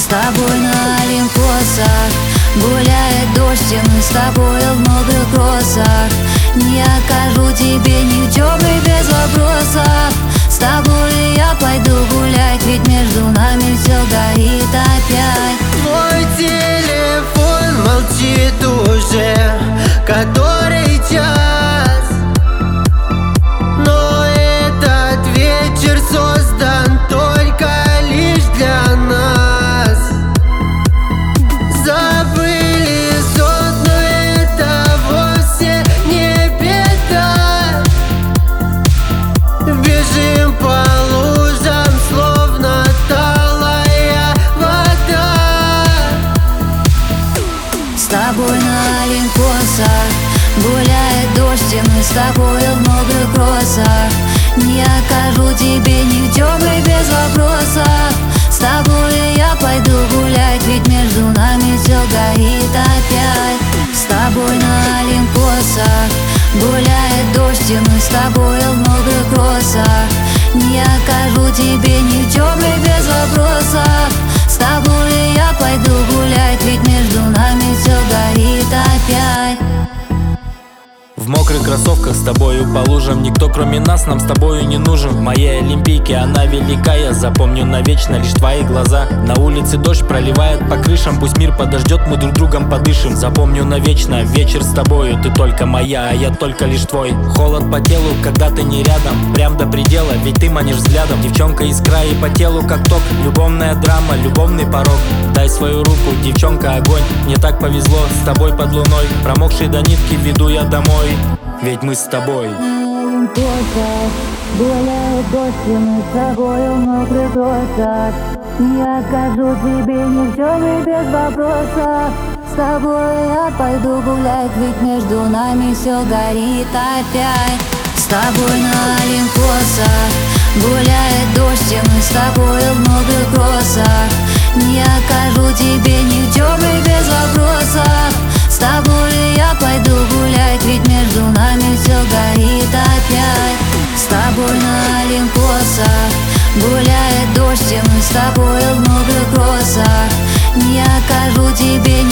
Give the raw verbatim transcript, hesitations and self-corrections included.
тобой на Олимпосах гуляет дождь, и мы с тобой в мокрых кросах. Не окажу тебе ни в чем и без вопросов. С тобой я пойду гулять, ведь между нами все горит опять. Твой телефон молчит уже который час, но этот вечер создан только лишь для нас. Забыли сон, но это вовсе не беда. Бежим по лужам, словно талая вода. С тобой на Олимпосах гуляет дождь, и мы с тобой в мокрых кросах. Не окажу тебе ни в чем и без вопросов. С тобой я пойду гулять, ведь между нами все горит опять. С тобой на Олимпосах гуляет дождь, и мы с тобой в мокрых кросах. Не окажу тебе ни в чем и без вопросов. С тобой я пойду гулять, ведь между нами все горит опять. В мокрых кроссовках с тобою по лужам. Никто кроме нас нам с тобою не нужен. В моей Олимпийке она велика, я запомню навечно лишь твои глаза. На улице дождь проливает по крышам, пусть мир подождет, мы друг другом подышим. Запомню навечно вечер с тобою, ты только моя, а я только лишь твой. Холод по телу, когда ты не рядом, прям до предела, ведь ты манишь взглядом. Девчонка искра и по телу как ток, любовная драма, любовный порог. Дай свою руку, девчонка, огонь. Мне так повезло с тобой под луной, промокший до нитки веду я домой, ведь мы с тобой. Гуляет дождь, и мы с тобой в мокрых кросах. Не окажу тебе ни в чем и без вопросов. С тобой я пойду гулять, ведь между нами все горит опять. С тобой на Олимпосах гуляет дождь, и мы с тобой в мокрых кросах. Не окажу тебе ни в чем и без вопросов. С тобой я пойду гулять, ведь между нами все горит опять. С тобой на Олимпосах гуляет дождь, и мы с тобой в мокрых кросах. Не окажу тебе ни